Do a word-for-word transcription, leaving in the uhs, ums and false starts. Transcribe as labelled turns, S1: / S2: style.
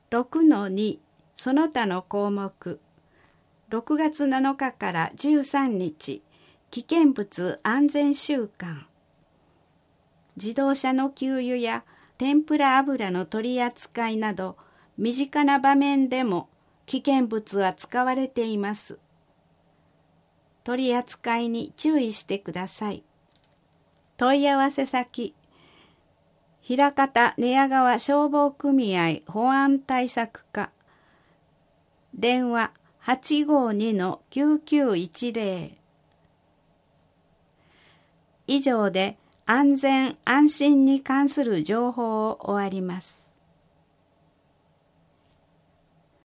S1: ろくのに その他の項目、ろくがつなのかからじゅうさんにち、危険物安全週間。自動車の給油や天ぷら油の取り扱いなど、身近な場面でも危険物は使われています。取り扱いに注意してください。問い合わせ先、枚方寝屋川消防組合保安対策課、電話 はちごにのきゅうきゅういちぜろ。以上で安全安心に関する情報を終わります。